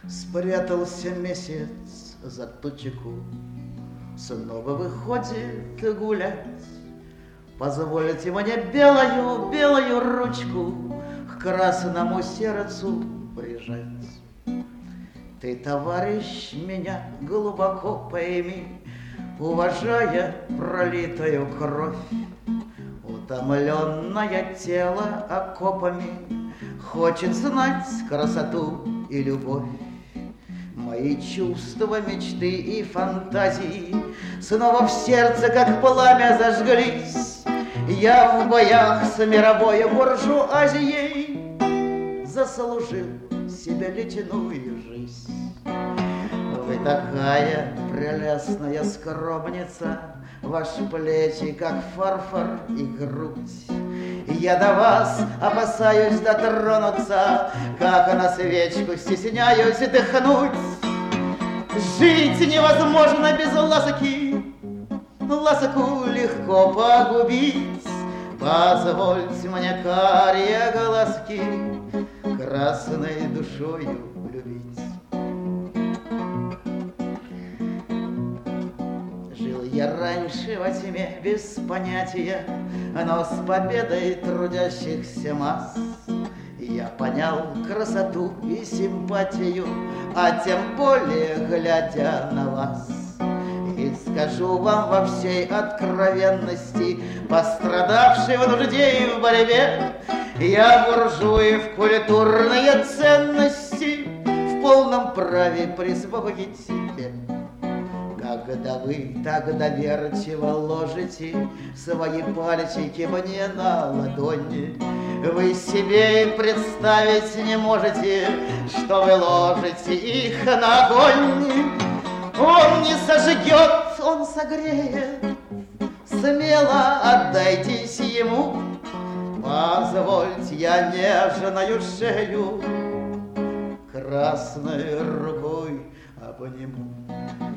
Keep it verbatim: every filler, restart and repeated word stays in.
Спрятался месяц за тучку, снова выходит гулять. Позвольте мне белую, белую ручку к красному сердцу прижать. Ты, товарищ, меня глубоко пойми, уважая пролитую кровь. Утомленное тело окопами хочет знать красоту и любовь. Мои чувства, мечты и фантазии снова в сердце, как пламя, зажглись. Я в боях с мировой буржуазией заслужил себе ледяную жизнь. Вы такая прелестная скромница, ваши плечи, как фарфор и грудь. Я до вас опасаюсь дотронуться, как на свечку стесняюсь дыхнуть. Жить невозможно без ласки, ласку легко погубить. Позвольте мне карие глазки красной душою любить. Жил я раньше во тьме без понятия, но с победой трудящихся масс я понял красоту и симпатию, а тем более глядя на вас. И скажу вам во всей откровенности, пострадавший в нужде и в борьбе, я буржуев культурные ценности в полном праве присвоить себе. Когда вы так доверчиво ложите свои пальчики мне на ладони, вы себе и представить не можете, что вы ложите их на огонь. Он не сожгет, он согреет, смело отдайтесь ему. Позвольте, я нежную шею красной рукой обниму.